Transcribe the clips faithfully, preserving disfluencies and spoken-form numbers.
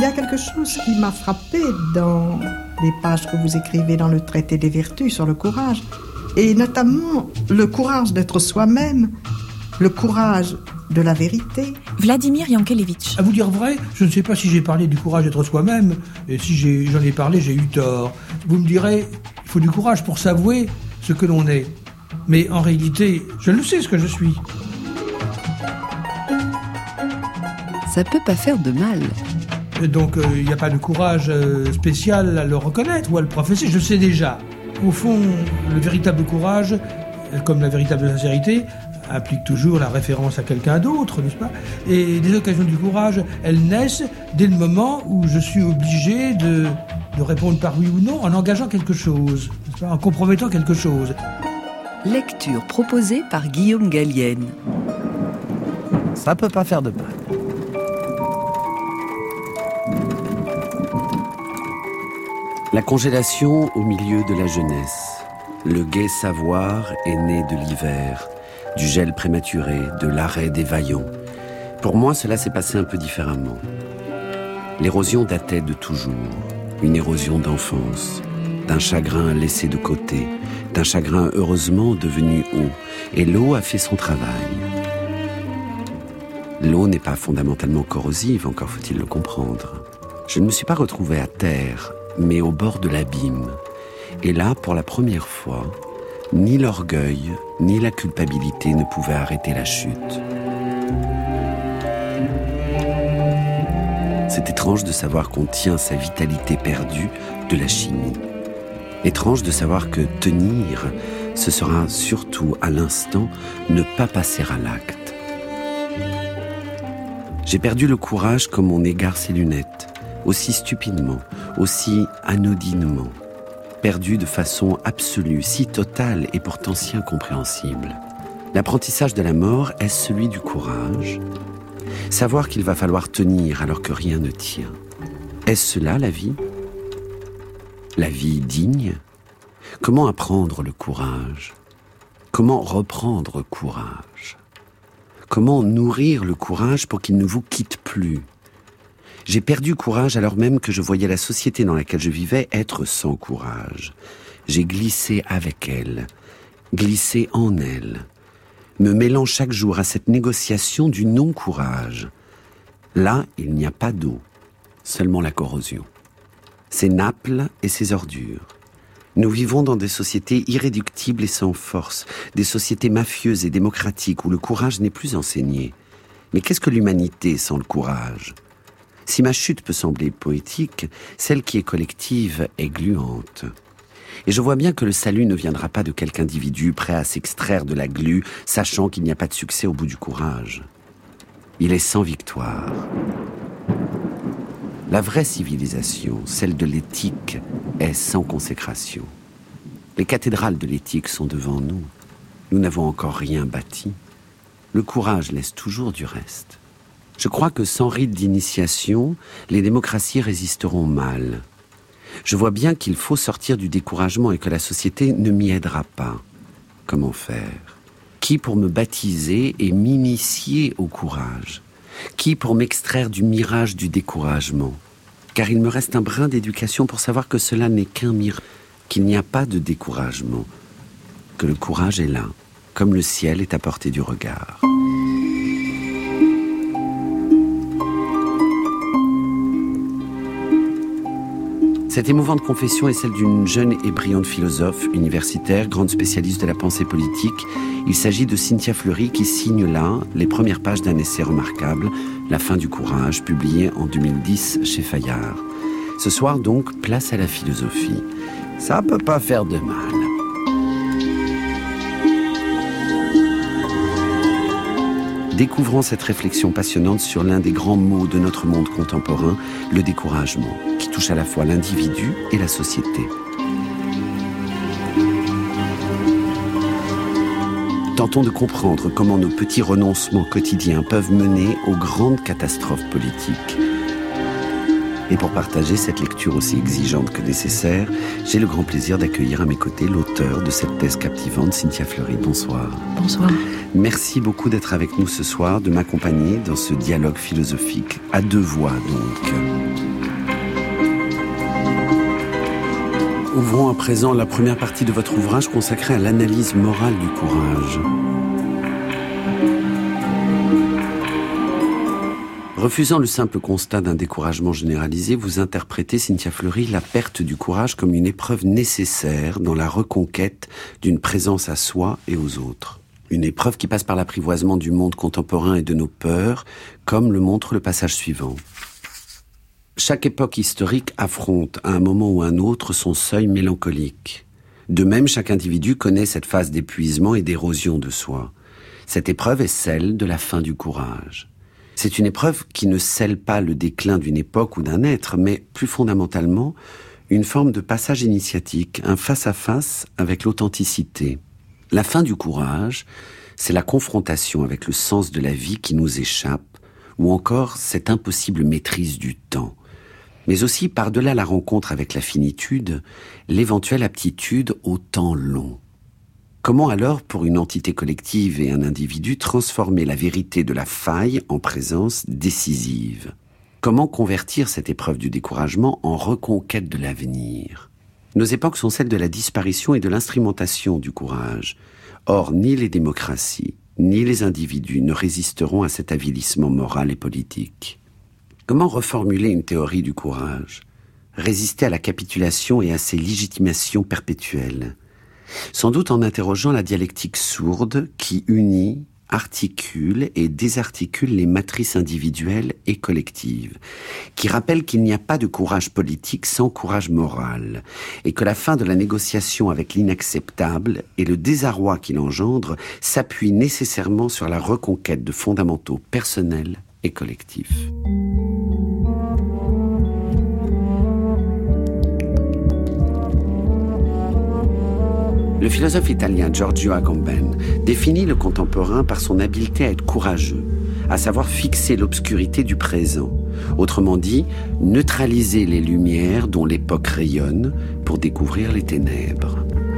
Il y a quelque chose qui m'a frappé dans les pages que vous écrivez dans le traité des vertus sur le courage, et notamment le courage d'être soi-même, le courage de la vérité. Vladimir Yankelevitch. À vous dire vrai, je ne sais pas si j'ai parlé du courage d'être soi-même, et si j'ai, j'en ai parlé, j'ai eu tort. Vous me direz, il faut du courage pour s'avouer ce que l'on est. Mais en réalité, je le sais ce que je suis. Ça peut pas faire de mal. Donc il euh, n'y a pas de courage euh, spécial à le reconnaître ou à le professer, je sais déjà. Au fond, le véritable courage, euh, comme la véritable sincérité, implique toujours la référence à quelqu'un d'autre, n'est-ce pas ? Et les occasions du courage, elles naissent dès le moment où je suis obligé de, de répondre par oui ou non en engageant quelque chose, n'est-ce pas ? En compromettant quelque chose. Lecture proposée par Guillaume Gallienne. Ça peut pas faire de mal. La congélation au milieu de la jeunesse. Le gai savoir est né de l'hiver, du gel prématuré, de l'arrêt des vaillants. Pour moi, cela s'est passé un peu différemment. L'érosion datait de toujours, une érosion d'enfance, d'un chagrin laissé de côté, d'un chagrin heureusement devenu eau, et l'eau a fait son travail. L'eau n'est pas fondamentalement corrosive, encore faut-il le comprendre. Je ne me suis pas retrouvé à terre, mais au bord de l'abîme. Et là, pour la première fois, ni l'orgueil, ni la culpabilité ne pouvaient arrêter la chute. C'est étrange de savoir qu'on tient sa vitalité perdue de la chimie. Étrange de savoir que tenir, ce sera surtout à l'instant ne pas passer à l'acte. J'ai perdu le courage comme on égare ses lunettes, aussi stupidement, aussi anodinement, perdu de façon absolue, si totale et pourtant si incompréhensible. L'apprentissage de la mort est celui du courage. Savoir qu'il va falloir tenir alors que rien ne tient. Est-ce cela la vie ? La vie digne ? Comment apprendre le courage ? Comment reprendre courage ? Comment nourrir le courage pour qu'il ne vous quitte plus ? J'ai perdu courage alors même que je voyais la société dans laquelle je vivais être sans courage. J'ai glissé avec elle, glissé en elle, me mêlant chaque jour à cette négociation du non-courage. Là, il n'y a pas d'eau, seulement la corrosion. Ses Naples et ses ordures. Nous vivons dans des sociétés irréductibles et sans force, des sociétés mafieuses et démocratiques où le courage n'est plus enseigné. Mais qu'est-ce que l'humanité sans le courage ? Si ma chute peut sembler poétique, celle qui est collective est gluante. Et je vois bien que le salut ne viendra pas de quelque individu prêt à s'extraire de la glu, sachant qu'il n'y a pas de succès au bout du courage. Il est sans victoire. La vraie civilisation, celle de l'éthique, est sans consécration. Les cathédrales de l'éthique sont devant nous. Nous n'avons encore rien bâti. Le courage laisse toujours du reste. Je crois que sans rite d'initiation, les démocraties résisteront mal. Je vois bien qu'il faut sortir du découragement et que la société ne m'y aidera pas. Comment faire ? Qui pour me baptiser et m'initier au courage ? Qui pour m'extraire du mirage du découragement ? Car il me reste un brin d'éducation pour savoir que cela n'est qu'un mirage, qu'il n'y a pas de découragement, que le courage est là, comme le ciel est à portée du regard. Cette émouvante confession est celle d'une jeune et brillante philosophe, universitaire, grande spécialiste de la pensée politique. Il s'agit de Cynthia Fleury qui signe là les premières pages d'un essai remarquable, La fin du courage, publié en deux mille dix chez Fayard. Ce soir donc, place à la philosophie. Ça peut pas faire de mal. Découvrons cette réflexion passionnante sur l'un des grands maux de notre monde contemporain, le découragement, qui touche à la fois l'individu et la société. Tentons de comprendre comment nos petits renoncements quotidiens peuvent mener aux grandes catastrophes politiques. Et pour partager cette lecture aussi exigeante que nécessaire, j'ai le grand plaisir d'accueillir à mes côtés l'auteur de cette thèse captivante, Cynthia Fleury. Bonsoir. Bonsoir. Merci beaucoup d'être avec nous ce soir, de m'accompagner dans ce dialogue philosophique, à deux voix donc. Ouvrons à présent la première partie de votre ouvrage consacrée à l'analyse morale du courage. Refusant le simple constat d'un découragement généralisé, vous interprétez, Cynthia Fleury, la perte du courage comme une épreuve nécessaire dans la reconquête d'une présence à soi et aux autres. Une épreuve qui passe par l'apprivoisement du monde contemporain et de nos peurs, comme le montre le passage suivant. Chaque époque historique affronte, à un moment ou à un autre, son seuil mélancolique. De même, chaque individu connaît cette phase d'épuisement et d'érosion de soi. Cette épreuve est celle de la fin du courage. C'est une épreuve qui ne scelle pas le déclin d'une époque ou d'un être, mais plus fondamentalement, une forme de passage initiatique, un face-à-face avec l'authenticité. La fin du courage, c'est la confrontation avec le sens de la vie qui nous échappe, ou encore cette impossible maîtrise du temps. Mais aussi, par-delà la rencontre avec la finitude, l'éventuelle aptitude au temps long. Comment alors, pour une entité collective et un individu, transformer la vérité de la faille en présence décisive? Comment convertir cette épreuve du découragement en reconquête de l'avenir? Nos époques sont celles de la disparition et de l'instrumentation du courage. Or, ni les démocraties, ni les individus ne résisteront à cet avilissement moral et politique. Comment reformuler une théorie du courage? Résister à la capitulation et à ses légitimations perpétuelles? Sans doute en interrogeant la dialectique sourde qui unit, articule et désarticule les matrices individuelles et collectives, qui rappelle qu'il n'y a pas de courage politique sans courage moral, et que la fin de la négociation avec l'inacceptable et le désarroi qu'il engendre s'appuient nécessairement sur la reconquête de fondamentaux personnels et collectifs. Le philosophe italien Giorgio Agamben définit le contemporain par son habileté à être courageux, à savoir fixer l'obscurité du présent, autrement dit, neutraliser les lumières dont l'époque rayonne pour découvrir les ténèbres.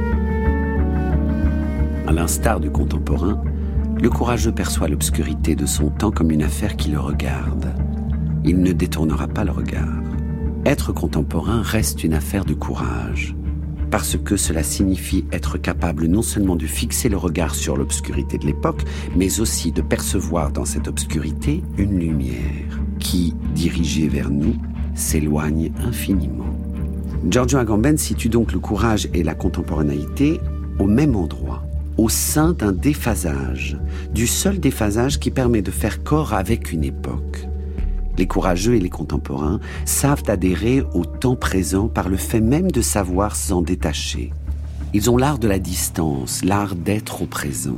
À l'instar du contemporain, le courageux perçoit l'obscurité de son temps comme une affaire qui le regarde. Il ne détournera pas le regard. Être contemporain reste une affaire de courage. Parce que cela signifie être capable non seulement de fixer le regard sur l'obscurité de l'époque, mais aussi de percevoir dans cette obscurité une lumière qui, dirigée vers nous, s'éloigne infiniment. Giorgio Agamben situe donc le courage et la contemporanéité au même endroit, au sein d'un déphasage, du seul déphasage qui permet de faire corps avec une époque. Les courageux et les contemporains savent adhérer au temps présent par le fait même de savoir s'en détacher. Ils ont l'art de la distance, l'art d'être au présent.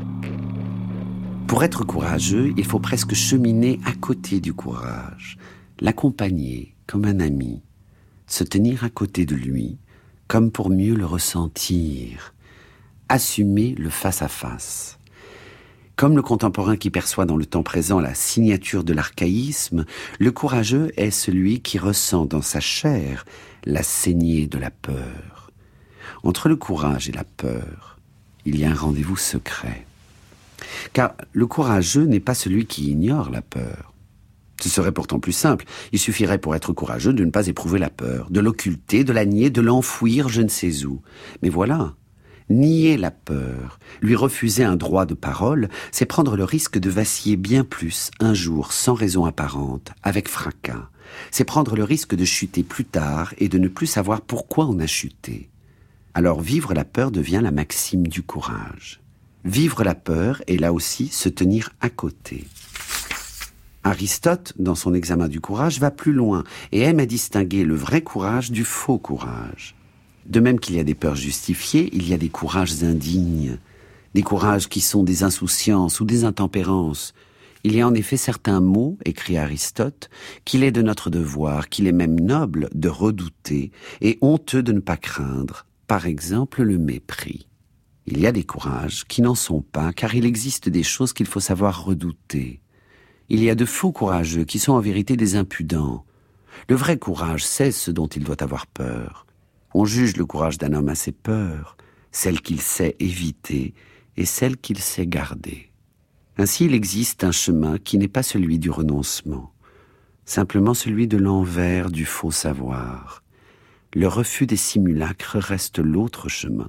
Pour être courageux, il faut presque cheminer à côté du courage, l'accompagner comme un ami, se tenir à côté de lui, comme pour mieux le ressentir, assumer le face-à-face. Comme le contemporain qui perçoit dans le temps présent la signature de l'archaïsme, le courageux est celui qui ressent dans sa chair la saignée de la peur. Entre le courage et la peur, il y a un rendez-vous secret. Car le courageux n'est pas celui qui ignore la peur. Ce serait pourtant plus simple. Il suffirait pour être courageux de ne pas éprouver la peur, de l'occulter, de la nier, de l'enfouir je ne sais où. Mais voilà, nier la peur, lui refuser un droit de parole, c'est prendre le risque de vaciller bien plus un jour sans raison apparente, avec fracas. C'est prendre le risque de chuter plus tard et de ne plus savoir pourquoi on a chuté. Alors vivre la peur devient la maxime du courage. Vivre la peur est là aussi se tenir à côté. Aristote, dans son examen du courage, va plus loin et aime à distinguer le vrai courage du faux courage. De même qu'il y a des peurs justifiées, il y a des courages indignes, des courages qui sont des insouciances ou des intempérances. Il y a en effet certains mots, écrit Aristote, qu'il est de notre devoir, qu'il est même noble de redouter et honteux de ne pas craindre, par exemple le mépris. Il y a des courages qui n'en sont pas, car il existe des choses qu'il faut savoir redouter. Il y a de faux courageux qui sont en vérité des impudents. Le vrai courage sait ce dont il doit avoir peur. On juge le courage d'un homme à ses peurs, celles qu'il sait éviter et celles qu'il sait garder. Ainsi, il existe un chemin qui n'est pas celui du renoncement, simplement celui de l'envers du faux savoir. le refus des simulacres reste l'autre chemin.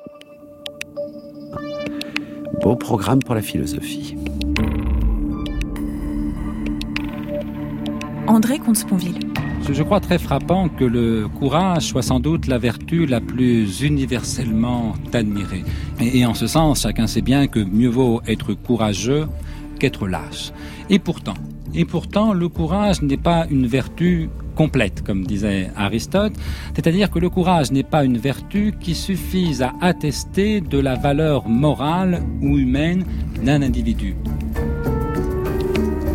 Beau programme pour la philosophie. André Comte-Sponville. Je crois très frappant que le courage soit sans doute la vertu la plus universellement admirée. Et, et en ce sens, chacun sait bien que mieux vaut être courageux qu'être lâche. Et pourtant, et pourtant, le courage n'est pas une vertu complète, comme disait Aristote, c'est-à-dire que le courage n'est pas une vertu qui suffise à attester de la valeur morale ou humaine d'un individu. Pourquoi ?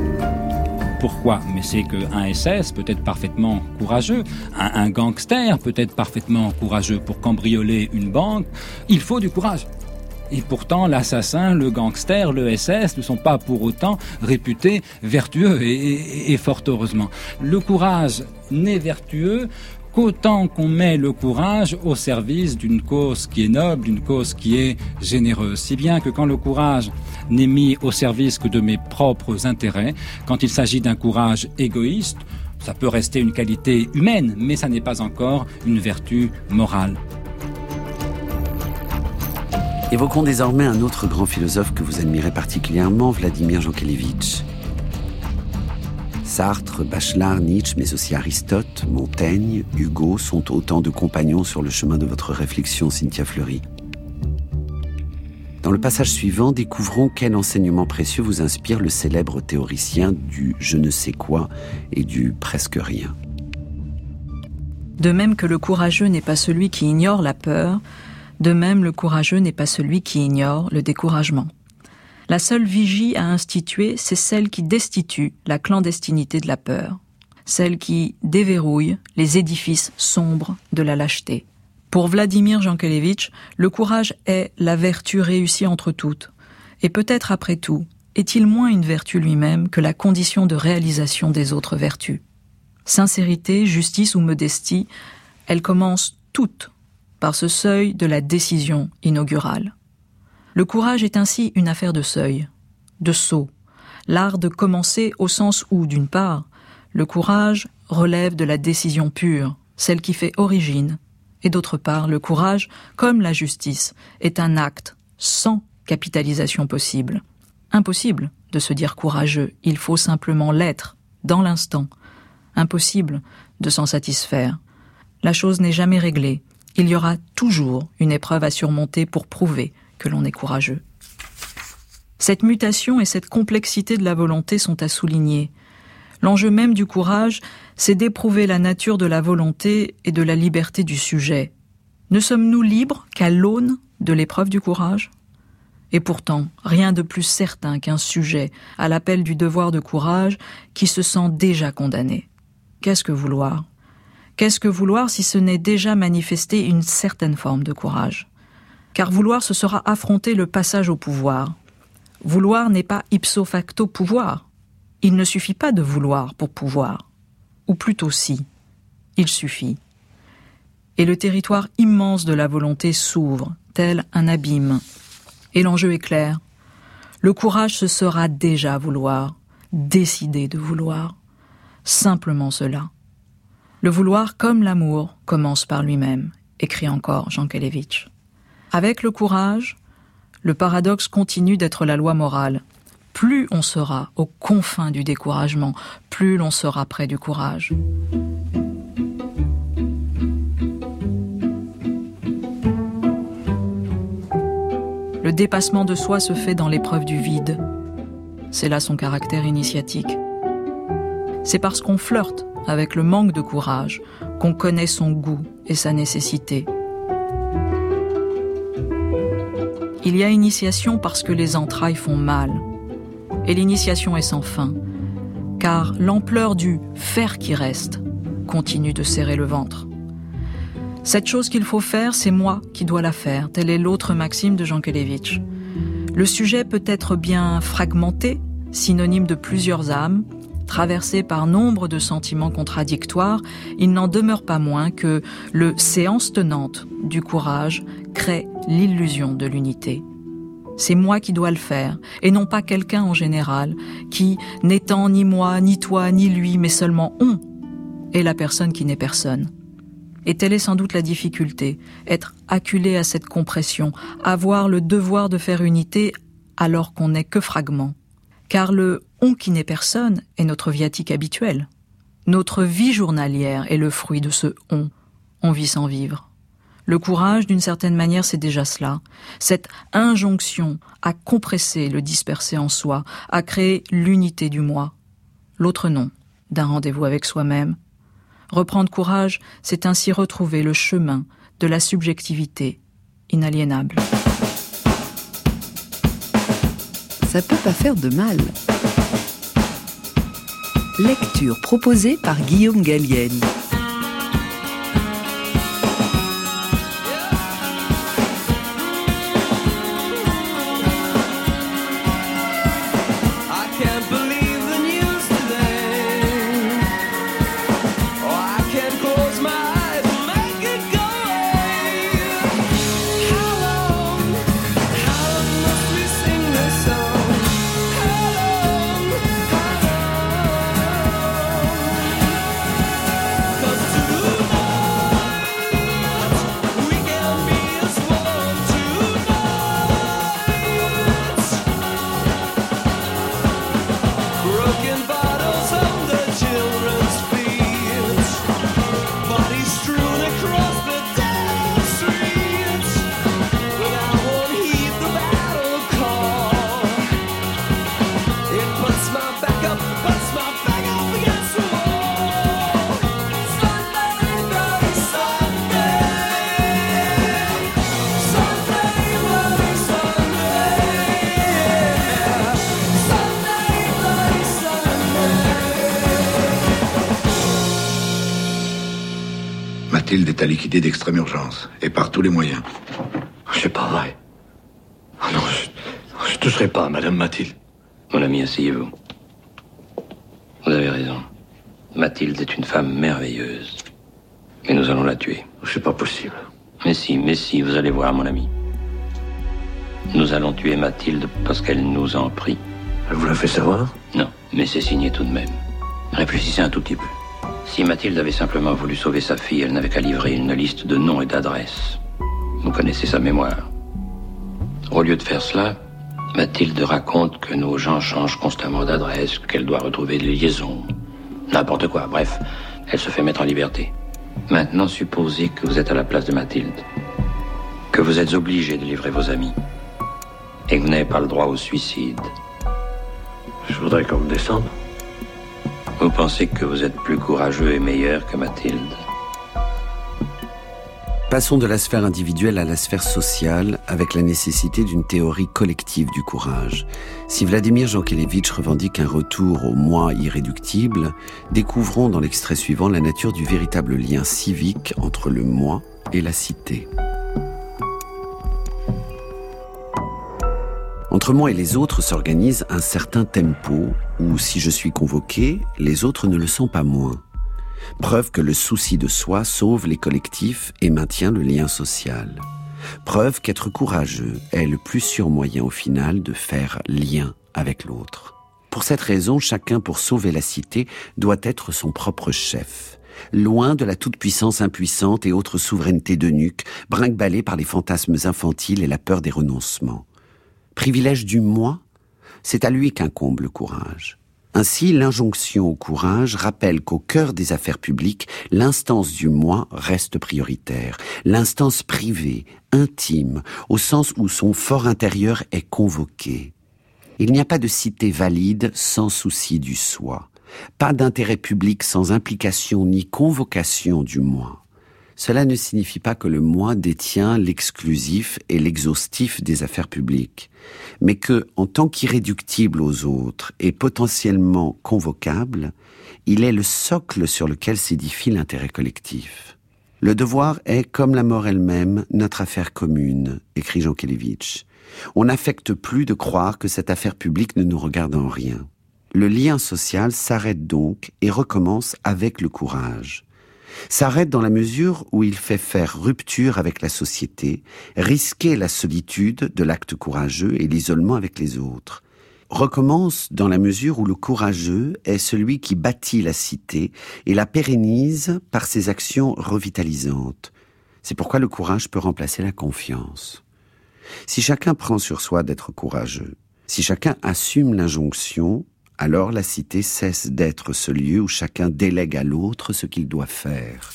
Mais c'est qu'un S S peut être parfaitement courageux, un, un gangster peut être parfaitement courageux pour cambrioler une banque. Il faut du courage. Et pourtant, l'assassin, le gangster, le S S ne sont pas pour autant réputés vertueux, et, et, et fort heureusement. Le courage n'est vertueux qu'autant qu'on met le courage au service d'une cause qui est noble, d'une cause qui est généreuse. Si bien que quand le courage n'est mis au service que de mes propres intérêts, quand il s'agit d'un courage égoïste, ça peut rester une qualité humaine, mais ça n'est pas encore une vertu morale. Évoquons désormais un autre grand philosophe que vous admirez particulièrement, Vladimir Jankélévitch. Sartre, Bachelard, Nietzsche, mais aussi Aristote, Montaigne, Hugo sont autant de compagnons sur le chemin de votre réflexion, Cynthia Fleury. Dans le passage suivant, découvrons quel enseignement précieux vous inspire le célèbre théoricien du « je ne sais quoi » et du « presque rien ». De même que le courageux n'est pas celui qui ignore la peur, de même le courageux n'est pas celui qui ignore le découragement. La seule vigie à instituer, c'est celle qui destitue la clandestinité de la peur, celle qui déverrouille les édifices sombres de la lâcheté. Pour Vladimir Jankélévitch, le courage est la vertu réussie entre toutes. Et peut-être après tout, est-il moins une vertu lui-même que la condition de réalisation des autres vertus. Sincérité, justice ou modestie, elles commencent toutes par ce seuil de la décision inaugurale. Le courage est ainsi une affaire de seuil, de saut, l'art de commencer au sens où, d'une part, le courage relève de la décision pure, celle qui fait origine, et d'autre part, le courage, comme la justice, est un acte sans capitalisation possible. Impossible de se dire courageux, il faut simplement l'être, dans l'instant. Impossible de s'en satisfaire. La chose n'est jamais réglée, il y aura toujours une épreuve à surmonter pour prouver que l'on est courageux. Cette mutation et cette complexité de la volonté sont à souligner. L'enjeu même du courage, c'est d'éprouver la nature de la volonté et de la liberté du sujet. Ne sommes-nous libres qu'à l'aune de l'épreuve du courage ? Et pourtant, rien de plus certain qu'un sujet à l'appel du devoir de courage qui se sent déjà condamné. Qu'est-ce que vouloir ? Qu'est-ce que vouloir si ce n'est déjà manifester une certaine forme de courage ? Car vouloir, ce sera affronter le passage au pouvoir. Vouloir n'est pas ipso facto pouvoir. Il ne suffit pas de vouloir pour pouvoir. Ou plutôt si, il suffit. Et le territoire immense de la volonté s'ouvre, tel un abîme. Et l'enjeu est clair. Le courage, ce sera déjà vouloir, décider de vouloir. Simplement cela. Le vouloir, comme l'amour, commence par lui-même, écrit encore Jankélévitch. Avec le courage, le paradoxe continue d'être la loi morale. Plus on sera aux confins du découragement, plus l'on sera près du courage. Le dépassement de soi se fait dans l'épreuve du vide. C'est là son caractère initiatique. C'est parce qu'on flirte avec le manque de courage qu'on connaît son goût et sa nécessité. Il y a initiation parce que les entrailles font mal. Et l'initiation est sans fin, car l'ampleur du « faire qui reste » continue de serrer le ventre. Cette chose qu'il faut faire, c'est moi qui dois la faire, telle est l'autre maxime de Jankélévitch. Le sujet peut être bien fragmenté, synonyme de plusieurs âmes, traversé par nombre de sentiments contradictoires, il n'en demeure pas moins que le séance tenante du courage crée l'illusion de l'unité. C'est moi qui dois le faire, et non pas quelqu'un en général, qui, n'étant ni moi, ni toi, ni lui, mais seulement on, est la personne qui n'est personne. Et telle est sans doute la difficulté, être acculé à cette compression, avoir le devoir de faire unité alors qu'on n'est que fragment. Car le « on qui n'est personne » est notre viatique habituel. Notre vie journalière est le fruit de ce « on ». On vit sans vivre. Le courage, d'une certaine manière, c'est déjà cela. Cette injonction à compresser le dispersé en soi, à créer l'unité du moi. L'autre nom d'un rendez-vous avec soi-même. Reprendre courage, c'est ainsi retrouver le chemin de la subjectivité inaliénable. Ça peut pas faire de mal. Lecture proposée par Guillaume Gallienne. Mathilde est à liquider d'extrême urgence, et par tous les moyens. C'est pas vrai. Oh non, je, je toucherai pas à Madame Mathilde. Mon ami, asseyez-vous. Vous avez raison. Mathilde est une femme merveilleuse. Mais nous allons la tuer. C'est pas possible. Mais si, mais si, vous allez voir, mon ami. Nous allons tuer Mathilde parce qu'elle nous en prie. Elle vous l'a fait savoir? Non, mais c'est signé tout de même. Réfléchissez un tout petit peu. Si Mathilde avait simplement voulu sauver sa fille, elle n'avait qu'à livrer une liste de noms et d'adresses. Vous connaissez sa mémoire. Au lieu de faire cela, Mathilde raconte que nos gens changent constamment d'adresse, qu'elle doit retrouver des liaisons. N'importe quoi, bref, elle se fait mettre en liberté. Maintenant, supposez que vous êtes à la place de Mathilde, que vous êtes obligé de livrer vos amis, et que vous n'avez pas le droit au suicide. Je voudrais qu'on me descende. Vous pensez que vous êtes plus courageux et meilleur que Mathilde? Passons de la sphère individuelle à la sphère sociale avec la nécessité d'une théorie collective du courage. Si Vladimir Jankélévitch revendique un retour au moi irréductible, découvrons dans l'extrait suivant la nature du véritable lien civique entre le moi et la cité. Entre moi et les autres s'organise un certain tempo où, si je suis convoqué, les autres ne le sont pas moins. Preuve que le souci de soi sauve les collectifs et maintient le lien social. Preuve qu'être courageux est le plus sûr moyen au final de faire lien avec l'autre. Pour cette raison, chacun pour sauver la cité doit être son propre chef. Loin de la toute-puissance impuissante et autres souverainetés de nuque, brinque-ballée par les fantasmes infantiles et la peur des renoncements. Privilège du moi, c'est à lui qu'incombe le courage. Ainsi, l'injonction au courage rappelle qu'au cœur des affaires publiques, l'instance du moi reste prioritaire. L'instance privée, intime, au sens où son fort intérieur est convoqué. Il n'y a pas de cité valide sans souci du soi. Pas d'intérêt public sans implication ni convocation du moi. Cela ne signifie pas que le moi détient l'exclusif et l'exhaustif des affaires publiques, mais que, en tant qu'irréductible aux autres et potentiellement convocable, il est le socle sur lequel s'édifie l'intérêt collectif. Le devoir est, comme la mort elle-même, notre affaire commune, écrit Jankélévitch. On n'affecte plus de croire que cette affaire publique ne nous regarde en rien. Le lien social s'arrête donc et recommence avec le courage. S'arrête dans la mesure où il fait faire rupture avec la société, risquer la solitude de l'acte courageux et l'isolement avec les autres. recommence dans la mesure où le courageux est celui qui bâtit la cité et la pérennise par ses actions revitalisantes. C'est pourquoi le courage peut remplacer la confiance. Si chacun prend sur soi d'être courageux, si chacun assume l'injonction, alors la cité cesse d'être ce lieu où chacun délègue à l'autre ce qu'il doit faire.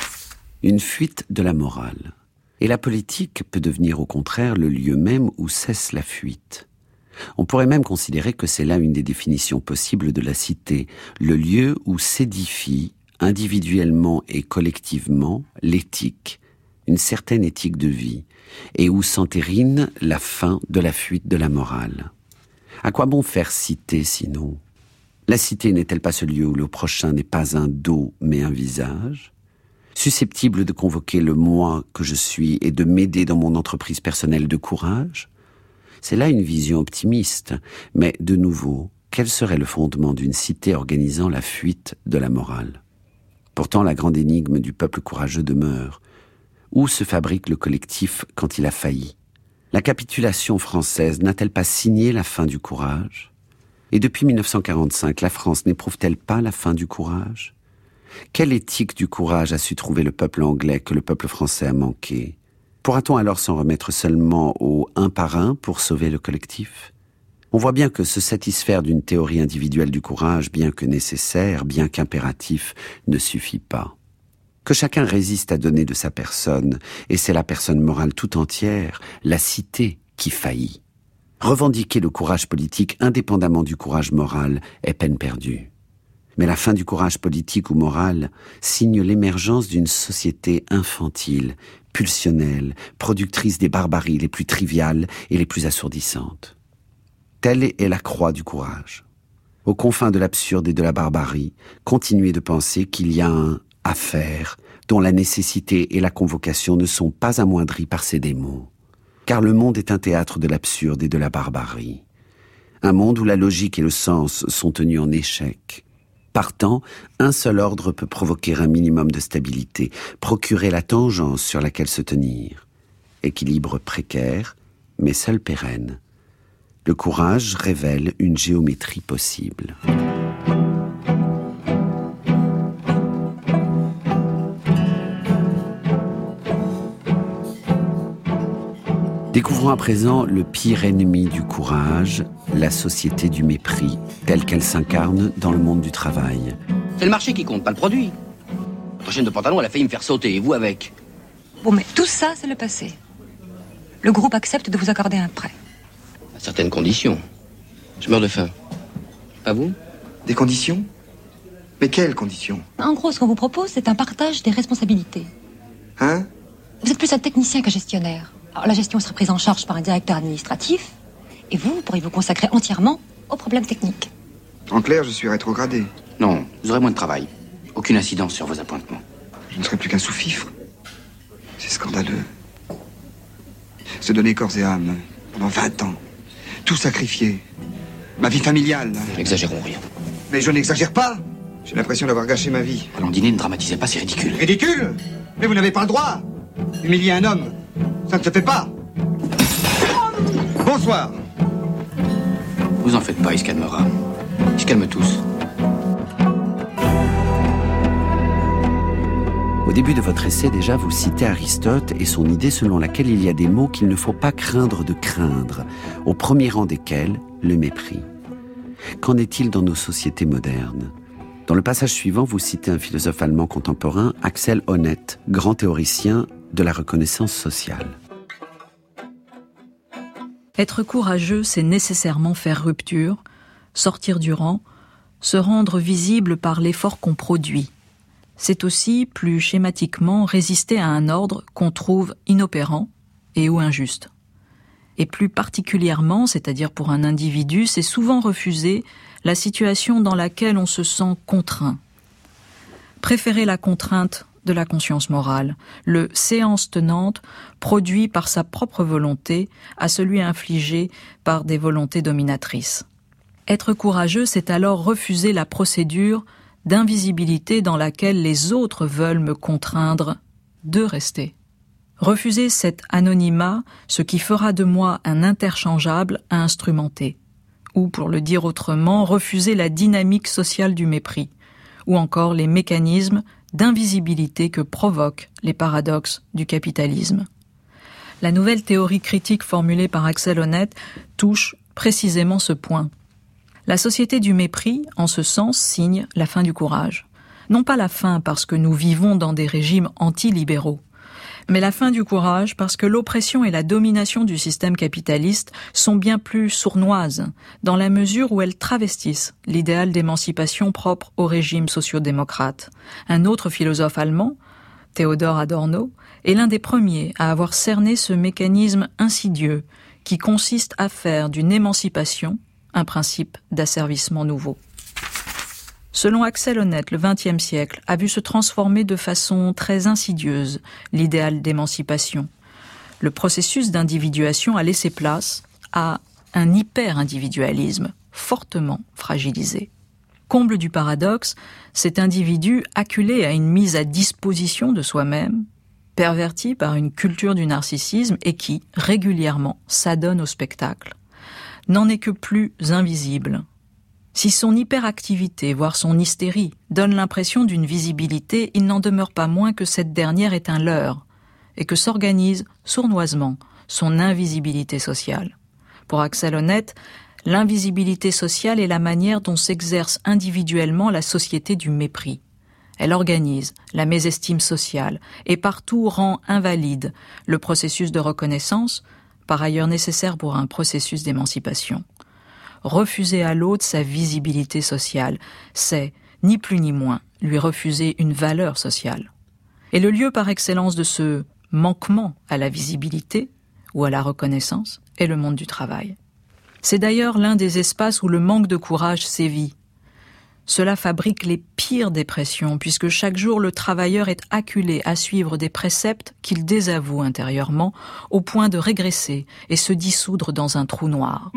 Une fuite de la morale. Et la politique peut devenir au contraire le lieu même où cesse la fuite. On pourrait même considérer que c'est là une des définitions possibles de la cité, le lieu où s'édifie, individuellement et collectivement, l'éthique, une certaine éthique de vie, et où s'entérine la fin de la fuite de la morale. À quoi bon faire cité sinon ? La cité n'est-elle pas ce lieu où le prochain n'est pas un dos mais un visage ? Susceptible de convoquer le moi que je suis et de m'aider dans mon entreprise personnelle de courage ? C'est là une vision optimiste, mais de nouveau, quel serait le fondement d'une cité organisant la fuite de la morale ? Pourtant, la grande énigme du peuple courageux demeure. Où se fabrique le collectif quand il a failli ? La capitulation française n'a-t-elle pas signé la fin du courage ? Et depuis mille neuf cent quarante-cinq, la France n'éprouve-t-elle pas la fin du courage ? Quelle éthique du courage a su trouver le peuple anglais que le peuple français a manqué ? Pourra-t-on alors s'en remettre seulement au un par un pour sauver le collectif ? On voit bien que se satisfaire d'une théorie individuelle du courage, bien que nécessaire, bien qu'impératif, ne suffit pas. Que chacun résiste à donner de sa personne, et c'est la personne morale tout entière, la cité, qui faillit. Revendiquer le courage politique indépendamment du courage moral est peine perdue. Mais la fin du courage politique ou moral signe l'émergence d'une société infantile, pulsionnelle, productrice des barbaries les plus triviales et les plus assourdissantes. Telle est la croix du courage. Aux confins de l'absurde et de la barbarie, continuez de penser qu'il y a un « à faire » dont la nécessité et la convocation ne sont pas amoindries par ces démons. Car le monde est un théâtre de l'absurde et de la barbarie. Un monde où la logique et le sens sont tenus en échec. Partant, un seul ordre peut provoquer un minimum de stabilité, procurer la tangence sur laquelle se tenir. Équilibre précaire, mais seul pérenne. Le courage révèle une géométrie possible. Découvrons à présent le pire ennemi du courage, la société du mépris, telle qu'elle s'incarne dans le monde du travail. C'est le marché qui compte, pas le produit. Votre chaîne de pantalon, elle a failli me faire sauter, et vous avec. Bon, mais tout ça, c'est le passé. Le groupe accepte de vous accorder un prêt. À certaines conditions. Je meurs de faim. Pas vous ? Des conditions ? Mais quelles conditions ? En gros, ce qu'on vous propose, c'est un partage des responsabilités. Hein ? Vous êtes plus un technicien qu'un gestionnaire. Alors, la gestion sera prise en charge par un directeur administratif, et vous, vous pourrez vous consacrer entièrement aux problèmes techniques. En clair, je suis rétrogradé. Non, vous aurez moins de travail. Aucune incidence sur vos appointements. Je ne serai plus qu'un sous-fifre. C'est scandaleux. Se donner corps et âme pendant vingt ans. Tout sacrifier. Ma vie familiale. N'exagérons rien. Mais je n'exagère pas. J'ai l'impression d'avoir gâché ma vie. Allons dîner, ne dramatisez pas, c'est ridicule. Ridicule ? Mais vous n'avez pas le droit. Humilier un homme, ça ne se fait pas. Bonsoir. Vous en faites pas, il se calmera. Il se calme tous. Au début de votre essai, déjà, vous citez Aristote et son idée selon laquelle il y a des mots qu'il ne faut pas craindre de craindre, au premier rang desquels le mépris. Qu'en est-il dans nos sociétés modernes ? Dans le passage suivant, vous citez un philosophe allemand contemporain, Axel Honneth, grand théoricien de la reconnaissance sociale. Être courageux, c'est nécessairement faire rupture, sortir du rang, se rendre visible par l'effort qu'on produit. C'est aussi, plus schématiquement, résister à un ordre qu'on trouve inopérant et ou injuste. Et plus particulièrement, c'est-à-dire pour un individu, c'est souvent refuser la situation dans laquelle on se sent contraint. Préférer la contrainte de la conscience morale, le séance tenante produit par sa propre volonté à celui infligé par des volontés dominatrices. Être courageux, c'est alors refuser la procédure d'invisibilité dans laquelle les autres veulent me contraindre de rester. Refuser cet anonymat, ce qui fera de moi un interchangeable à instrumenter, ou, pour le dire autrement, refuser la dynamique sociale du mépris, ou encore les mécanismes d'invisibilité que provoquent les paradoxes du capitalisme. La nouvelle théorie critique formulée par Axel Honneth touche précisément ce point. La société du mépris, en ce sens, signe la fin du courage. Non pas la fin parce que nous vivons dans des régimes anti-libéraux, mais la fin du courage parce que l'oppression et la domination du système capitaliste sont bien plus sournoises, dans la mesure où elles travestissent l'idéal d'émancipation propre au régime sociodémocrate. Un autre philosophe allemand, Theodor Adorno, est l'un des premiers à avoir cerné ce mécanisme insidieux qui consiste à faire d'une émancipation un principe d'asservissement nouveau. Selon Axel Honneth, le vingtième siècle a vu se transformer de façon très insidieuse l'idéal d'émancipation. Le processus d'individuation a laissé place à un hyper-individualisme fortement fragilisé. Comble du paradoxe, cet individu acculé à une mise à disposition de soi-même, perverti par une culture du narcissisme et qui, régulièrement, s'adonne au spectacle, n'en est que plus invisible. Si son hyperactivité, voire son hystérie, donne l'impression d'une visibilité, il n'en demeure pas moins que cette dernière est un leurre et que s'organise sournoisement son invisibilité sociale. Pour Axel Honneth, l'invisibilité sociale est la manière dont s'exerce individuellement la société du mépris. Elle organise la mésestime sociale et partout rend invalide le processus de reconnaissance, par ailleurs nécessaire pour un processus d'émancipation. Refuser à l'autre sa visibilité sociale, c'est, ni plus ni moins, lui refuser une valeur sociale. Et le lieu par excellence de ce manquement à la visibilité ou à la reconnaissance est le monde du travail. C'est d'ailleurs l'un des espaces où le manque de courage sévit. Cela fabrique les pires dépressions, puisque chaque jour le travailleur est acculé à suivre des préceptes qu'il désavoue intérieurement, au point de régresser et se dissoudre dans un trou noir.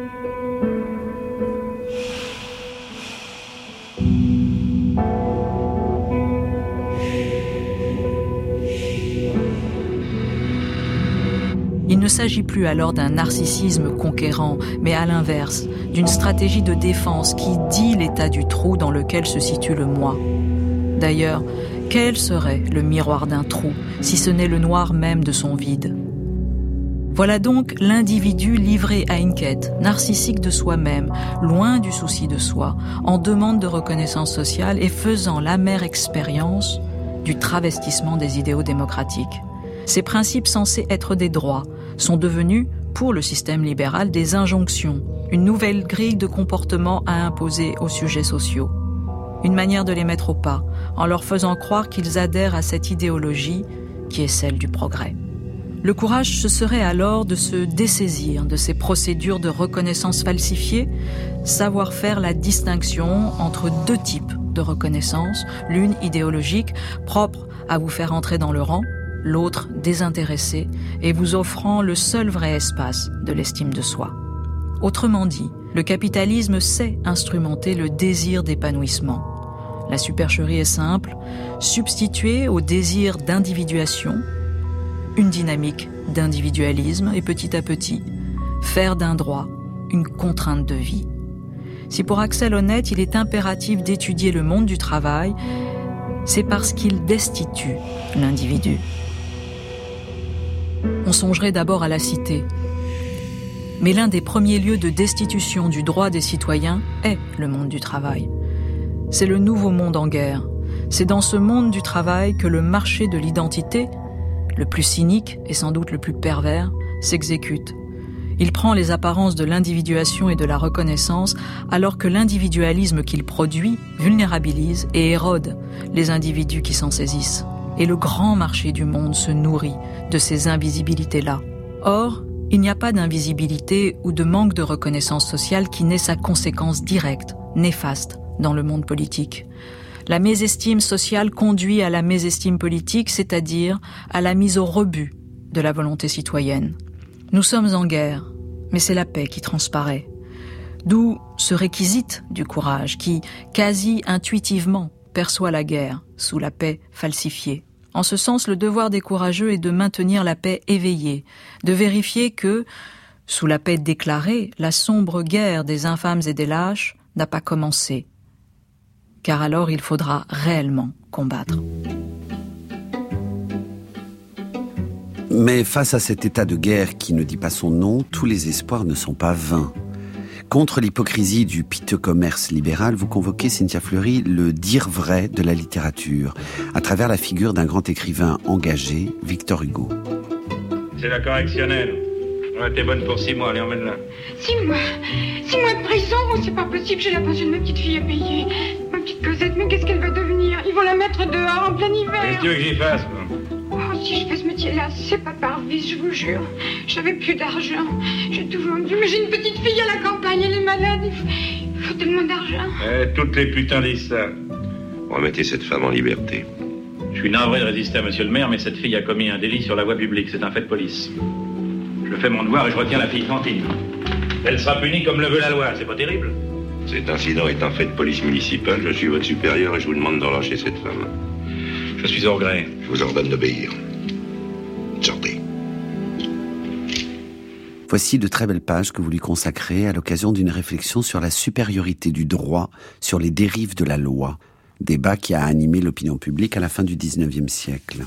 Il ne s'agit plus alors d'un narcissisme conquérant, mais à l'inverse, d'une stratégie de défense qui dit l'état du trou dans lequel se situe le moi. D'ailleurs, quel serait le miroir d'un trou, si ce n'est le noir même de son vide ? Voilà donc l'individu livré à une quête narcissique de soi-même, loin du souci de soi, en demande de reconnaissance sociale et faisant l'amère expérience du travestissement des idéaux démocratiques. Ces principes censés être des droits sont devenus, pour le système libéral, des injonctions, une nouvelle grille de comportement à imposer aux sujets sociaux. Une manière de les mettre au pas, en leur faisant croire qu'ils adhèrent à cette idéologie qui est celle du progrès. Le courage, ce serait alors de se dessaisir de ces procédures de reconnaissance falsifiées, savoir faire la distinction entre deux types de reconnaissance, l'une idéologique, propre à vous faire entrer dans le rang, l'autre désintéressé et vous offrant le seul vrai espace de l'estime de soi. Autrement dit, le capitalisme sait instrumenter le désir d'épanouissement. La supercherie est simple, substituer au désir d'individuation une dynamique d'individualisme et petit à petit, faire d'un droit une contrainte de vie. Si pour Axel Honneth, il est impératif d'étudier le monde du travail, c'est parce qu'il destitue l'individu. On songerait d'abord à la cité. Mais l'un des premiers lieux de destitution du droit des citoyens est le monde du travail. C'est le nouveau monde en guerre. C'est dans ce monde du travail que le marché de l'identité, le plus cynique et sans doute le plus pervers, s'exécute. Il prend les apparences de l'individuation et de la reconnaissance, alors que l'individualisme qu'il produit vulnérabilise et érode les individus qui s'en saisissent. Et le grand marché du monde se nourrit de ces invisibilités-là. Or, il n'y a pas d'invisibilité ou de manque de reconnaissance sociale qui n'ait sa conséquence directe, néfaste, dans le monde politique. La mésestime sociale conduit à la mésestime politique, c'est-à-dire à la mise au rebut de la volonté citoyenne. Nous sommes en guerre, mais c'est la paix qui transparaît. D'où ce réquisite du courage qui, quasi intuitivement, perçoit la guerre sous la paix falsifiée. En ce sens, le devoir des courageux est de maintenir la paix éveillée, de vérifier que, Sous la paix déclarée, la sombre guerre des infâmes et des lâches n'a pas commencé. Car alors il faudra réellement combattre. Mais face à cet état de guerre qui ne dit pas son nom, tous les espoirs ne sont pas vains. Contre l'hypocrisie du piteux commerce libéral, vous convoquez, Cynthia Fleury, le dire vrai de la littérature, à travers la figure d'un grand écrivain engagé, Victor Hugo. C'est la correctionnelle. Ouais, t'es bonne pour six mois, allez, emmène-la. Six mois Six mois de prison? Oh, c'est pas possible, j'ai la pension de ma petite fille à payer. Ma petite Cosette, mais qu'est-ce qu'elle va devenir? Ils vont la mettre dehors en plein hiver. Qu'est-ce que tu veux que j'y fasse, moi? Oh, si je fais ce métier-là, c'est pas par vice, je vous jure. J'avais plus d'argent, j'ai tout vendu, mais j'ai une petite fille à la campagne, elle est malade, il faut, il faut tellement d'argent. Eh, toutes les putains disent ça. Remettez cette femme en liberté. Je suis navré de résister à monsieur le maire, mais cette fille a commis un délit sur la voie publique, c'est un fait de police. Je fais mon devoir et je retiens la fille Fantine. Elle sera punie comme le veut la loi, c'est pas terrible? Cet incident est un fait de police municipale, je suis votre supérieur et je vous demande de relâcher cette femme. Je suis au regret. Je vous ordonne d'obéir. Sortez. Voici de très belles pages que vous lui consacrez à l'occasion d'une réflexion sur la supériorité du droit sur les dérives de la loi, débat qui a animé l'opinion publique à la fin du dix-neuvième siècle.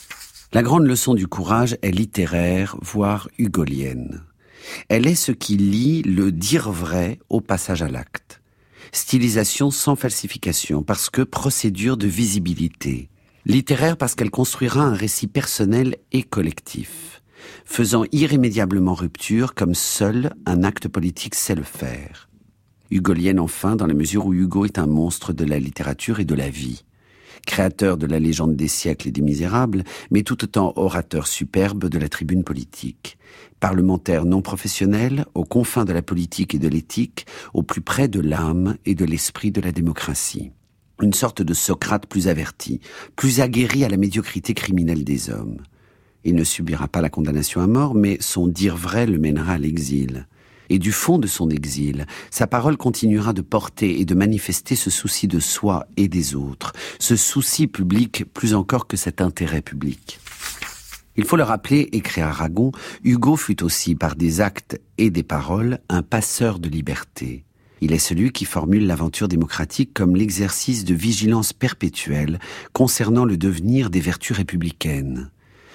La grande leçon du courage est littéraire, voire hugolienne. Elle est ce qui lie le dire vrai au passage à l'acte. Stylisation sans falsification, parce que procédure de visibilité. Littéraire parce qu'elle construira un récit personnel et collectif, faisant irrémédiablement rupture comme seul un acte politique sait le faire. Hugolienne enfin, dans la mesure où Hugo est un monstre de la littérature et de la vie. Créateur de la légende des siècles et des misérables, mais tout autant orateur superbe de la tribune politique. Parlementaire non professionnel, aux confins de la politique et de l'éthique, au plus près de l'âme et de l'esprit de la démocratie. Une sorte de Socrate plus averti, plus aguerri à la médiocrité criminelle des hommes. Il ne subira pas la condamnation à mort, mais son dire vrai le mènera à l'exil. Et du fond de son exil, sa parole continuera de porter et de manifester ce souci de soi et des autres, ce souci public plus encore que cet intérêt public. Il faut le rappeler, écrit Aragon, Hugo fut aussi, par des actes et des paroles, un passeur de liberté. Il est celui qui formule l'aventure démocratique comme l'exercice de vigilance perpétuelle concernant le devenir des vertus républicaines.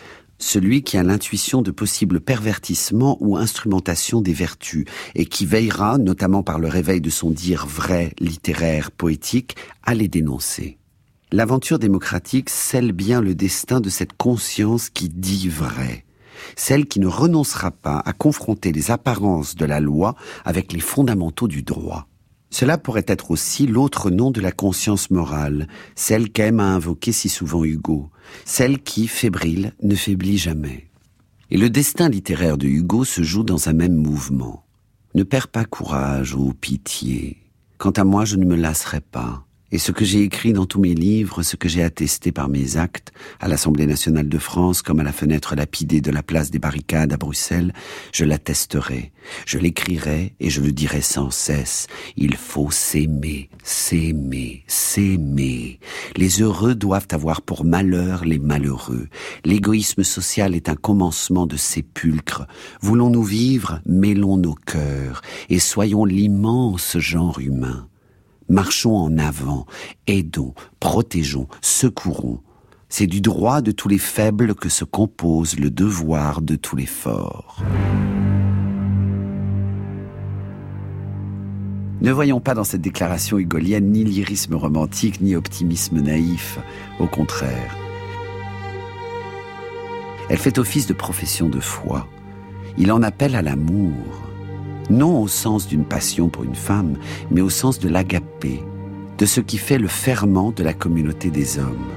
Celui qui a l'intuition de possibles pervertissements ou instrumentation des vertus et qui veillera, notamment par le réveil de son dire vrai, littéraire, poétique, à les dénoncer. L'aventure démocratique scelle bien le destin de cette conscience qui dit vrai. Celle qui ne renoncera pas à confronter les apparences de la loi avec les fondamentaux du droit. Cela pourrait être aussi l'autre nom de la conscience morale, celle qu'aime à invoquer si souvent Hugo, celle qui, fébrile, ne faiblit jamais. Et le destin littéraire de Hugo se joue dans un même mouvement. Ne perds pas courage, ô pitié. Quant à moi, je ne me lasserai pas. Et ce que j'ai écrit dans tous mes livres, ce que j'ai attesté par mes actes, à l'Assemblée nationale de France, comme à la fenêtre lapidée de la place des Barricades à Bruxelles, je l'attesterai, je l'écrirai et je le dirai sans cesse. Il faut s'aimer, s'aimer, s'aimer. Les heureux doivent avoir pour malheur les malheureux. L'égoïsme social est un commencement de sépulcre. Voulons-nous vivre, mêlons nos cœurs et soyons l'immense genre humain. Marchons en avant, aidons, protégeons, secourons. C'est du droit de tous les faibles que se compose le devoir de tous les forts. Ne voyons pas dans cette déclaration hugolienne ni lyrisme romantique, ni optimisme naïf. Au contraire. Elle fait office de profession de foi. Il en appelle à l'amour. Non au sens d'une passion pour une femme, mais au sens de l'agapé, de ce qui fait le ferment de la communauté des hommes.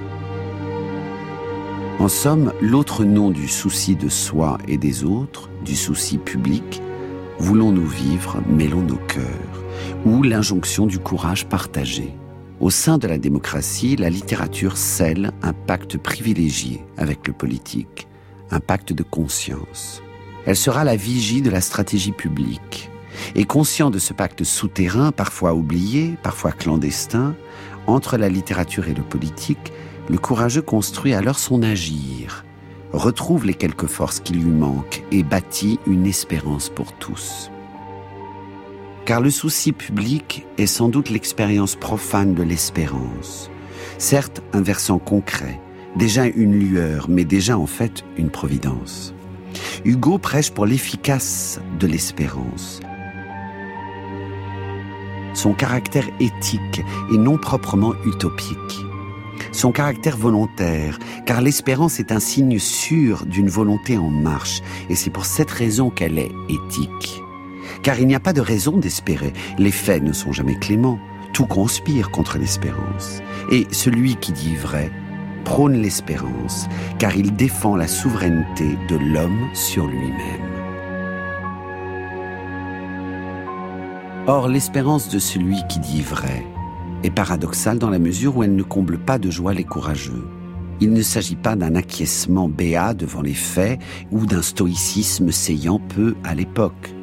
En somme, l'autre nom du souci de soi et des autres, du souci public, voulons-nous vivre, mêlons nos cœurs, ou l'injonction du courage partagé. Au sein de la démocratie, la littérature scelle un pacte privilégié avec le politique, un pacte de conscience. Elle sera la vigie de la stratégie publique. Et conscient de ce pacte souterrain, parfois oublié, parfois clandestin, entre la littérature et le politique, le courageux construit alors son agir, retrouve les quelques forces qui lui manquent et bâtit une espérance pour tous. Car le souci public est sans doute l'expérience profane de l'espérance. Certes, un versant concret, déjà une lueur, mais déjà en fait une providence. Hugo prêche pour l'efficace de l'espérance. Son caractère éthique et non proprement utopique. Son caractère volontaire, car l'espérance est un signe sûr d'une volonté en marche, et c'est pour cette raison qu'elle est éthique. Car il n'y a pas de raison d'espérer, les faits ne sont jamais cléments, tout conspire contre l'espérance. Et celui qui dit vrai prône l'espérance, car il défend la souveraineté de l'homme sur lui-même. Or, l'espérance de celui qui dit vrai est paradoxale dans la mesure où elle ne comble pas de joie les courageux. Il ne s'agit pas d'un acquiescement béat devant les faits ou d'un stoïcisme s'ayant peu à l'époque.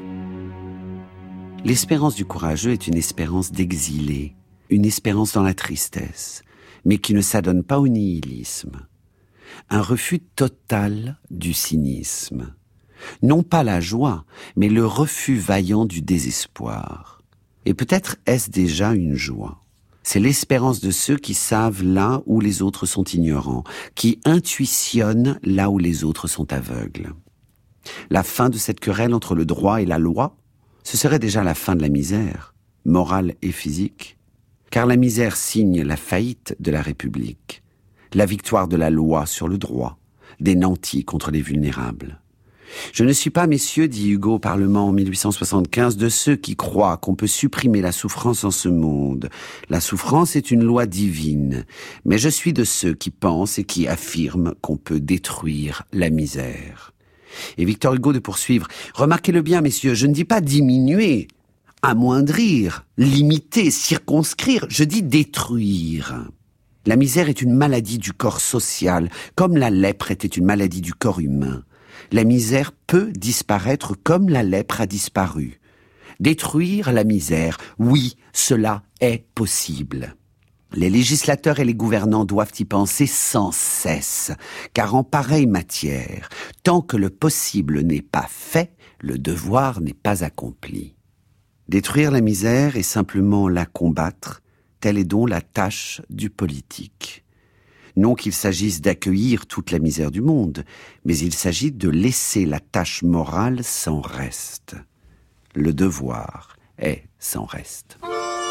L'espérance du courageux est une espérance d'exilé, une espérance dans la tristesse, mais qui ne s'adonne pas au nihilisme. Un refus total du cynisme. Non pas la joie, mais le refus vaillant du désespoir. Et peut-être est-ce déjà une joie. C'est l'espérance de ceux qui savent là où les autres sont ignorants, qui intuitionnent là où les autres sont aveugles. La fin de cette querelle entre le droit et la loi, ce serait déjà la fin de la misère, morale et physique, car la misère signe la faillite de la République, la victoire de la loi sur le droit, des nantis contre les vulnérables. Je ne suis pas, messieurs, dit Hugo au Parlement en mille huit cent soixante-quinze, de ceux qui croient qu'on peut supprimer la souffrance en ce monde. La souffrance est une loi divine, mais je suis de ceux qui pensent et qui affirment qu'on peut détruire la misère. Et Victor Hugo de poursuivre, remarquez-le bien, messieurs, je ne dis pas diminuer, amoindrir, limiter, circonscrire, je dis détruire. La misère est une maladie du corps social, comme la lèpre était une maladie du corps humain. La misère peut disparaître comme la lèpre a disparu. Détruire la misère, oui, cela est possible. Les législateurs et les gouvernants doivent y penser sans cesse, car en pareille matière, tant que le possible n'est pas fait, le devoir n'est pas accompli. Détruire la misère et simplement la combattre, telle est donc la tâche du politique. Non qu'il s'agisse d'accueillir toute la misère du monde, mais il s'agit de laisser la tâche morale sans reste. Le devoir est sans reste.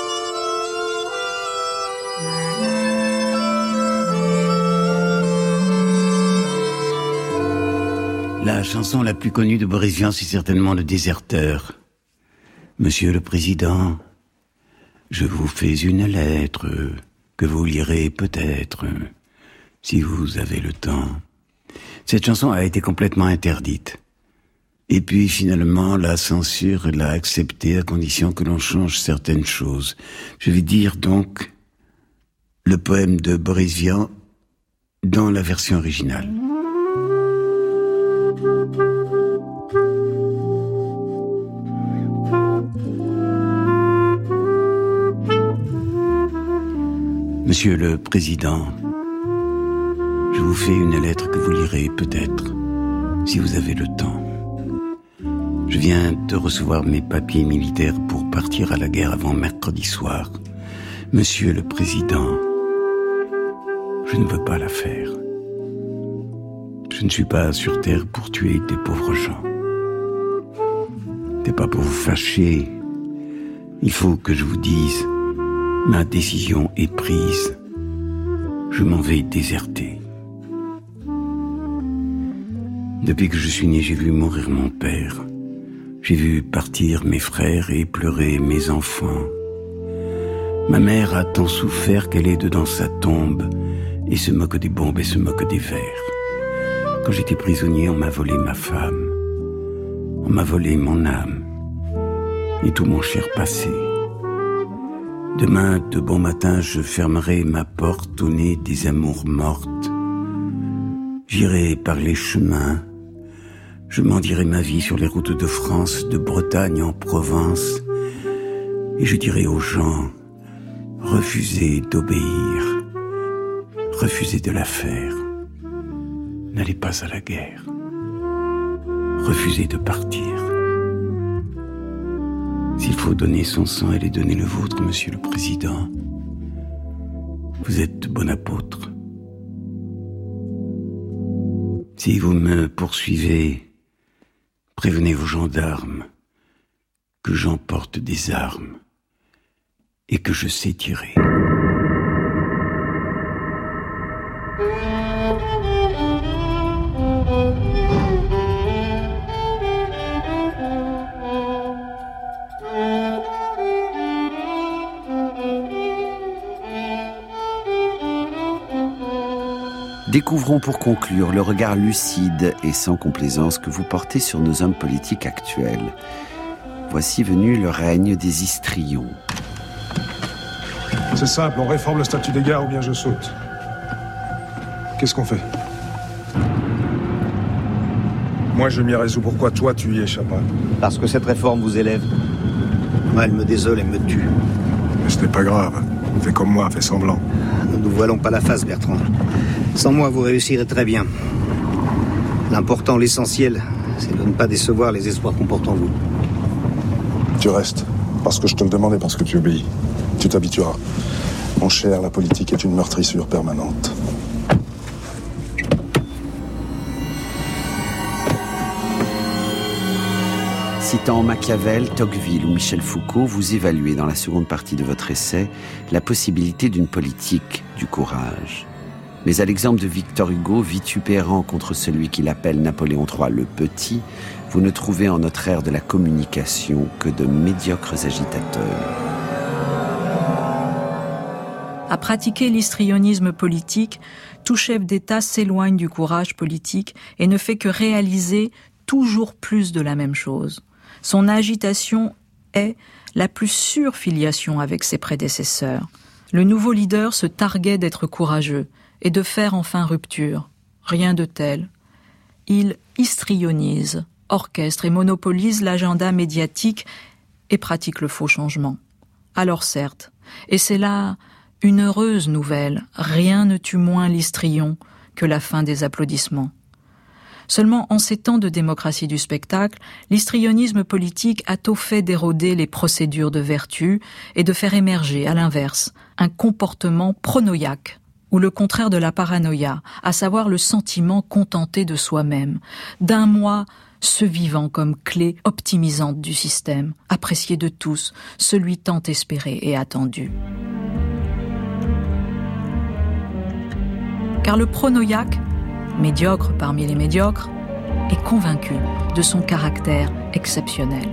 La chanson la plus connue de Boris Vian, c'est certainement Le Déserteur. Monsieur le Président, je vous fais une lettre que vous lirez peut-être, si vous avez le temps. Cette chanson a été complètement interdite. Et puis finalement, la censure l'a acceptée à condition que l'on change certaines choses. Je vais dire donc le poème de Boris Vian dans la version originale. Monsieur le Président, je vous fais une lettre que vous lirez peut-être, si vous avez le temps. Je viens de recevoir mes papiers militaires pour partir à la guerre avant mercredi soir. Monsieur le Président, je ne veux pas la faire. Je ne suis pas sur terre pour tuer des pauvres gens. C'est pas pour vous fâcher. Il faut que je vous dise, ma décision est prise. Je m'en vais déserter. Depuis que je suis né, j'ai vu mourir mon père. J'ai vu partir mes frères et pleurer mes enfants. Ma mère a tant souffert qu'elle est dans sa tombe et se moque des bombes et se moque des vers. Quand j'étais prisonnier, on m'a volé ma femme. On m'a volé mon âme et tout mon cher passé. Demain, de bon matin, je fermerai ma porte au nez des amours mortes. J'irai par les chemins, je mendierai ma vie sur les routes de France, de Bretagne en Provence, et je dirai aux gens, refusez d'obéir, refusez de la faire. n'allez pas à la guerre. Refusez de partir. S'il faut donner son sang, allez donner le vôtre, Monsieur le Président. Vous êtes bon apôtre. Si vous me poursuivez, prévenez vos gendarmes que j'emporte des armes et que je sais tirer. Découvrons pour conclure le regard lucide et sans complaisance que vous portez sur nos hommes politiques actuels. Voici venu le règne des histrions. C'est simple, on réforme le statut des gares ou bien je saute. Qu'est-ce qu'on fait? Moi, je m'y résous. Pourquoi toi, tu y échappes? Parce que cette réforme vous élève. Moi, elle me désole et me tue. Mais ce n'est pas grave. Fais comme moi, fais semblant. Ne nous voilons pas la face, Bertrand. Sans moi, vous réussirez très bien. L'important, l'essentiel, c'est de ne pas décevoir les espoirs qu'on porte en vous. Tu restes. Parce que je te le demande et parce que tu obéis. Tu t'habitueras. Mon cher, la politique est une meurtrissure permanente. Citant Machiavel, Tocqueville ou Michel Foucault, vous évaluez dans la seconde partie de votre essai la possibilité d'une politique du courage. Mais à l'exemple de Victor Hugo, vitupérant contre celui qu'il appelle Napoléon trois le Petit, vous ne trouvez en notre ère de la communication que de médiocres agitateurs. À pratiquer l'histrionisme politique, tout chef d'État s'éloigne du courage politique et ne fait que réaliser toujours plus de la même chose. Son agitation est la plus sûre filiation avec ses prédécesseurs. Le nouveau leader se targuait d'être courageux et de faire enfin rupture. Rien de tel. Il histrionise, orchestre et monopolise l'agenda médiatique et pratique le faux changement. Alors certes, et c'est là une heureuse nouvelle, rien ne tue moins l'histrion que la fin des applaudissements. Seulement, en ces temps de démocratie du spectacle, l'histrionisme politique a tôt fait d'éroder les procédures de vertu et de faire émerger, à l'inverse, un comportement pronoïaque, ou le contraire de la paranoïa, à savoir le sentiment contenté de soi-même, d'un moi se vivant comme clé optimisante du système, apprécié de tous, celui tant espéré et attendu. Car le pronoïaque, médiocre parmi les médiocres, est convaincu de son caractère exceptionnel.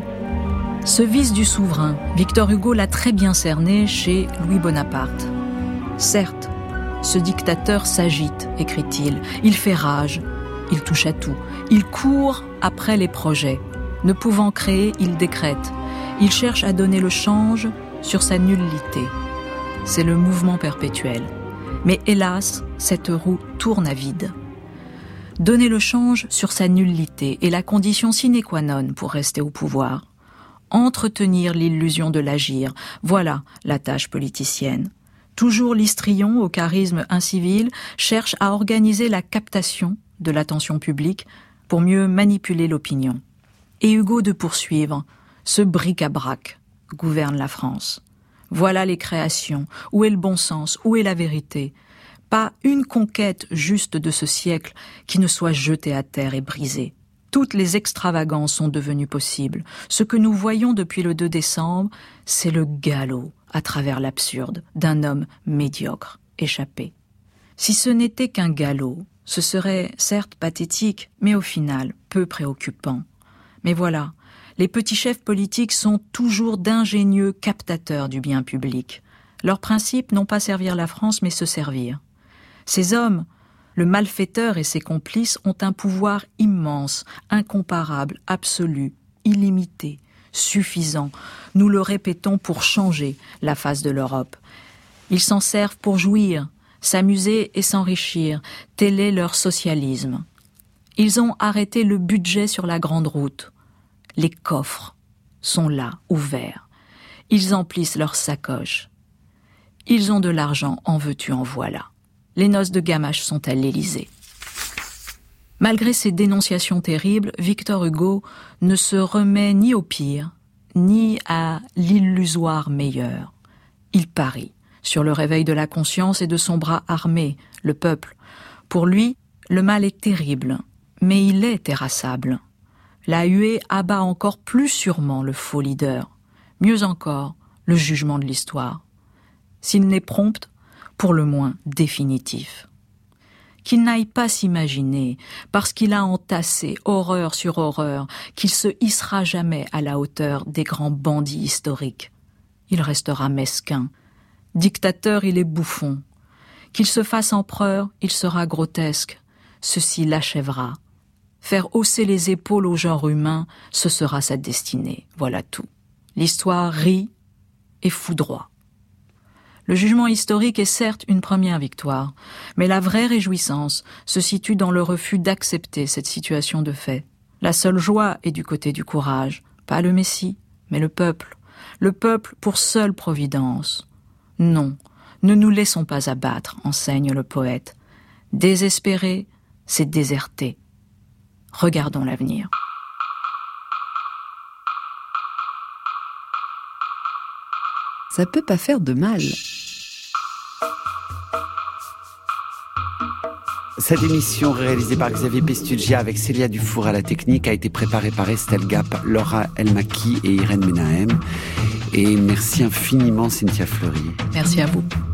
Ce vice du souverain, Victor Hugo l'a très bien cerné chez Louis Bonaparte. Certes, ce dictateur s'agite, écrit-il, il fait rage, il touche à tout, il court après les projets. Ne pouvant créer, il décrète, il cherche à donner le change sur sa nullité. C'est le mouvement perpétuel. Mais hélas, cette roue tourne à vide. Donner le change sur sa nullité est la condition sine qua non pour rester au pouvoir. Entretenir l'illusion de l'agir, voilà la tâche politicienne. Toujours l'histrion au charisme incivil cherche à organiser la captation de l'attention publique pour mieux manipuler l'opinion. Et Hugo de poursuivre, ce bric-à-brac gouverne la France. Voilà les créations, où est le bon sens, où est la vérité ? Pas une conquête juste de ce siècle qui ne soit jetée à terre et brisée. Toutes les extravagances sont devenues possibles. Ce que nous voyons depuis le deux décembre, c'est le galop à travers l'absurde d'un homme médiocre, échappé. Si ce n'était qu'un galop, ce serait certes pathétique, mais au final peu préoccupant. Mais voilà, les petits chefs politiques sont toujours d'ingénieux captateurs du bien public. Leur principe, non pas servir la France, mais se servir. Ces hommes, le malfaiteur et ses complices, ont un pouvoir immense, incomparable, absolu, illimité, suffisant. Nous le répétons pour changer la face de l'Europe. Ils s'en servent pour jouir, s'amuser et s'enrichir. Tel est leur socialisme. Ils ont arrêté le budget sur la grande route. Les coffres sont là, ouverts. Ils emplissent leurs sacoches. Ils ont de l'argent, en veux-tu, en voilà. Les noces de gamache sont à l'Élysée. Malgré ces dénonciations terribles, Victor Hugo ne se remet ni au pire, ni à l'illusoire meilleur. Il parie sur le réveil de la conscience et de son bras armé, le peuple. Pour lui, le mal est terrible, mais il est terrassable. La huée abat encore plus sûrement le faux leader. Mieux encore, le jugement de l'histoire. S'il n'est prompt, pour le moins définitif. Qu'il n'aille pas s'imaginer, parce qu'il a entassé horreur sur horreur, qu'il se hissera jamais à la hauteur des grands bandits historiques. Il restera mesquin. Dictateur, il est bouffon. Qu'il se fasse empereur, il sera grotesque. Ceci l'achèvera. Faire hausser les épaules au genre humain, ce sera sa destinée. Voilà tout. L'histoire rit et foudroie. Le jugement historique est certes une première victoire, mais la vraie réjouissance se situe dans le refus d'accepter cette situation de fait. La seule joie est du côté du courage, pas le Messie, mais le peuple. Le peuple pour seule providence. Non, ne nous laissons pas abattre, enseigne le poète. Désespérer, c'est déserter. Regardons l'avenir. Ça peut pas faire de mal. Cette émission réalisée par Xavier Pestuggia avec Célia Dufour à la technique a été préparée par Estelle Gap, Laura Elmaki et Irène Menahem. Et merci infiniment Cynthia Fleury. Merci à vous.